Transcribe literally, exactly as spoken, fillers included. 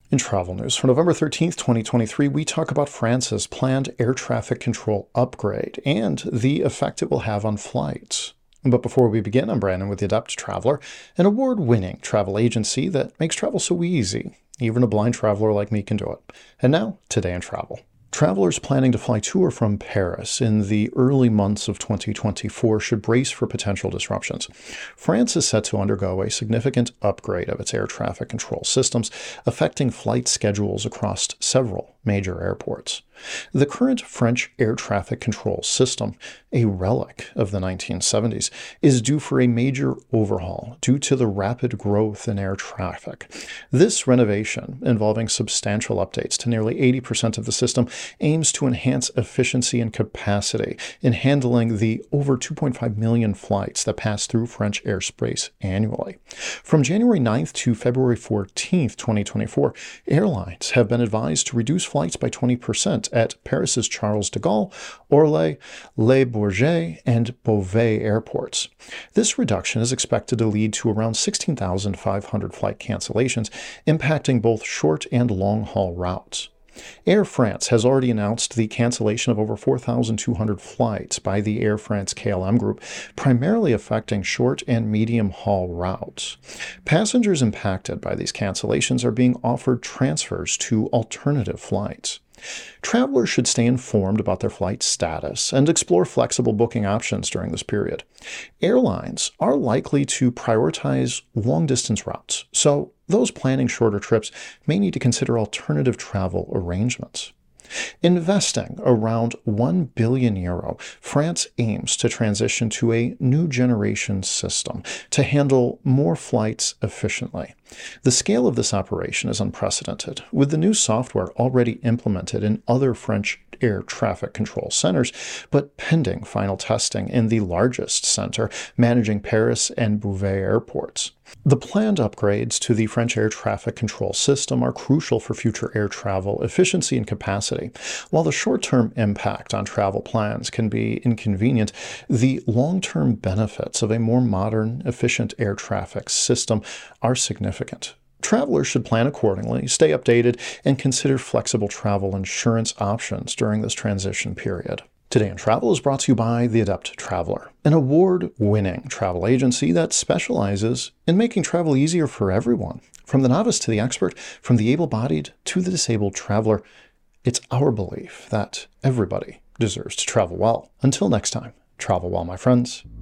In travel news for November thirteenth, twenty twenty-three, we talk about France's planned air traffic control upgrade and the effect it will have on flights. But before we begin, I'm Brandon with the Adept Traveler, an award-winning travel agency that makes travel so easy. Even a blind traveler like me can do it. And now, today in travel. Travelers planning to fly to or from Paris in the early months of twenty twenty-four should brace for potential disruptions. France is set to undergo a significant upgrade of its air traffic control systems, affecting flight schedules across several major airports. The current French air traffic control system, a relic of the nineteen seventies, is due for a major overhaul due to the rapid growth in air traffic. This renovation, involving substantial updates to nearly eighty percent of the system, aims to enhance efficiency and capacity in handling the over two point five million flights that pass through French airspace annually. From January ninth to February fourteenth, twenty twenty-four, airlines have been advised to reduce flights by twenty percent at Paris's Charles de Gaulle, Orly, Le Bourget, and Beauvais airports. This reduction is expected to lead to around sixteen thousand five hundred flight cancellations, impacting both short and long-haul routes. Air France has already announced the cancellation of over four thousand two hundred flights by the Air France K L M group, primarily affecting short and medium-haul routes. Passengers impacted by these cancellations are being offered transfers to alternative flights. Travelers should stay informed about their flight status and explore flexible booking options during this period. Airlines are likely to prioritize long-distance routes, so those planning shorter trips may need to consider alternative travel arrangements. Investing around one billion euro, France aims to transition to a new generation system to handle more flights efficiently. The scale of this operation is unprecedented, with the new software already implemented in other French air traffic control centers, but pending final testing in the largest center managing Paris and Beauvais airports. The planned upgrades to the French air traffic control system are crucial for future air travel efficiency and capacity. While the short-term impact on travel plans can be inconvenient, the long-term benefits of a more modern, efficient air traffic system are significant. Travelers should plan accordingly, stay updated, and consider flexible travel insurance options during this transition period. Today in Travel is brought to you by The Adept Traveler, an award-winning travel agency that specializes in making travel easier for everyone. From the novice to the expert, from the able-bodied to the disabled traveler, it's our belief that everybody deserves to travel well. Until next time, travel well, my friends.